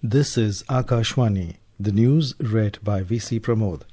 This is Akashwani, the news read by V.C. Pramod.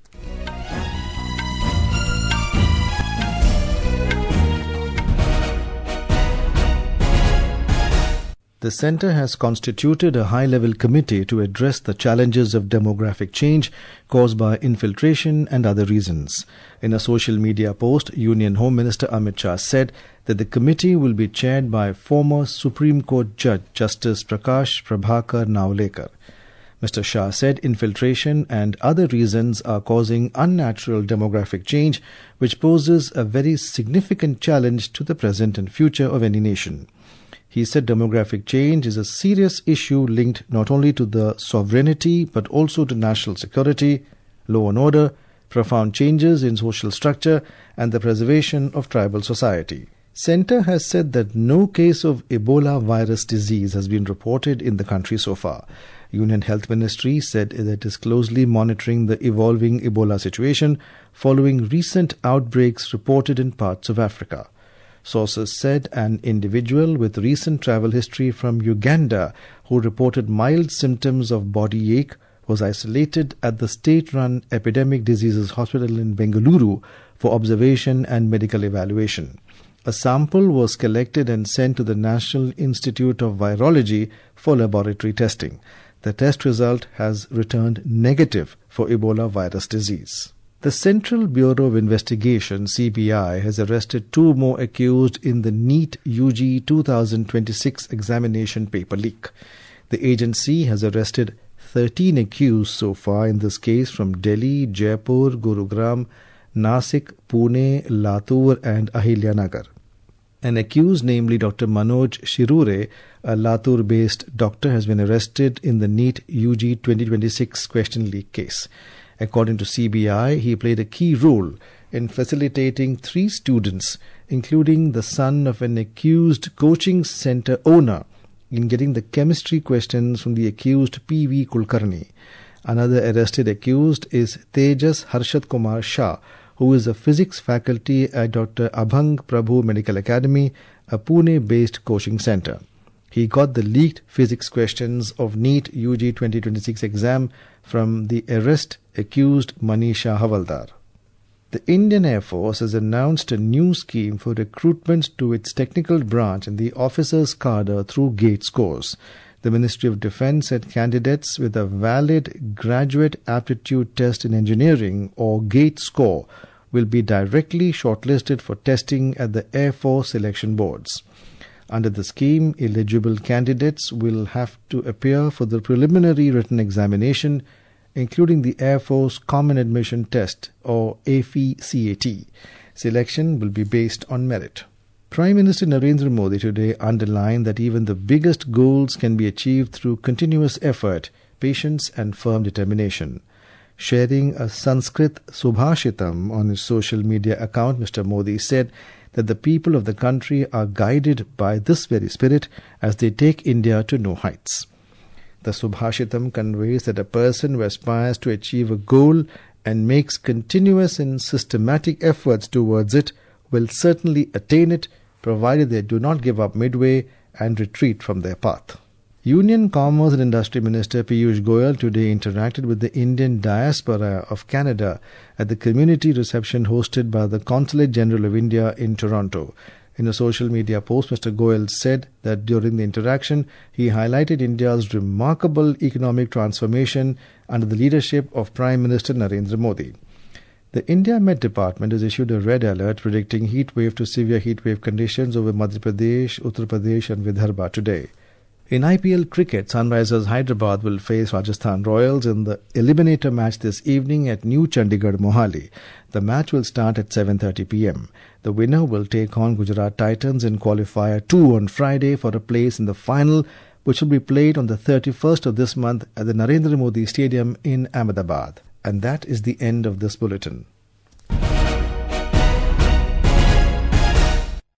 The Centre has constituted a high-level committee to address the challenges of demographic change caused by infiltration and other reasons. In a social media post, Union Home Minister Amit Shah said that the committee will be chaired by former Supreme Court Judge Justice Prakash Prabhakar Navlekar. Mr. Shah said infiltration and other reasons are causing unnatural demographic change, which poses a very significant challenge to the present and future of any nation. He said demographic change is a serious issue linked not only to the sovereignty but also to national security, law and order, profound changes in social structure and the preservation of tribal society. Centre has said that no case of Ebola virus disease has been reported in the country so far. Union Health Ministry said that it is closely monitoring the evolving Ebola situation following recent outbreaks reported in parts of Africa. Sources said an individual with recent travel history from Uganda who reported mild symptoms of body ache was isolated at the state-run Epidemic Diseases Hospital in Bengaluru for observation and medical evaluation. A sample was collected and sent to the National Institute of Virology for laboratory testing. The test result has returned negative for Ebola virus disease. The Central Bureau of Investigation, CBI, has arrested 2 more accused in the NEET UG 2026 examination paper leak. The agency has arrested 13 accused so far in this case from Delhi, Jaipur, Gurugram, Nasik, Pune, Latur and Ahilyanagar. An accused, namely Dr. Manoj Shirure, a Latur-based doctor, has been arrested in the NEET UG 2026 question leak case. According to CBI, he played a key role in facilitating 3 students, including the son of an accused coaching center owner, in getting the chemistry questions from the accused P.V. Kulkarni. Another arrested accused is Tejas Harshad Kumar Shah, who is a physics faculty at Dr. Abhang Prabhu Medical Academy, a Pune-based coaching center. He got the leaked physics questions of NEET UG 2026 exam from the arrest accused Manisha Havaldar. The Indian Air Force has announced a new scheme for recruitment to its technical branch in the officers' cadre through GATE scores. The Ministry of Defence said candidates with a valid Graduate Aptitude Test in Engineering or GATE score will be directly shortlisted for testing at the Air Force selection boards. Under the scheme, eligible candidates will have to appear for the preliminary written examination, including the Air Force Common Admission Test or AFE-CAT. Selection will be based on merit. Prime Minister Narendra Modi today underlined that even the biggest goals can be achieved through continuous effort, patience and firm determination. Sharing a Sanskrit Subhashitam on his social media account, Mr. Modi said that the people of the country are guided by this very spirit as they take India to new heights. The Subhashitam conveys that a person who aspires to achieve a goal and makes continuous and systematic efforts towards it will certainly attain it, provided they do not give up midway and retreat from their path. Union Commerce and Industry Minister Piyush Goyal today interacted with the Indian diaspora of Canada at the community reception hosted by the Consulate General of India in Toronto. In a social media post, Mr. Goyal said that during the interaction, he highlighted India's remarkable economic transformation under the leadership of Prime Minister Narendra Modi. The India Met Department has issued a red alert predicting heat wave to severe heat wave conditions over Madhya Pradesh, Uttar Pradesh and Vidarbha today. In IPL cricket, Sunrisers Hyderabad will face Rajasthan Royals in the eliminator match this evening at New Chandigarh, Mohali. The match will start at 7:30 p.m. The winner will take on Gujarat Titans in Qualifier 2 on Friday for a place in the final, which will be played on the 31st of this month at the Narendra Modi Stadium in Ahmedabad. And that is the end of this bulletin.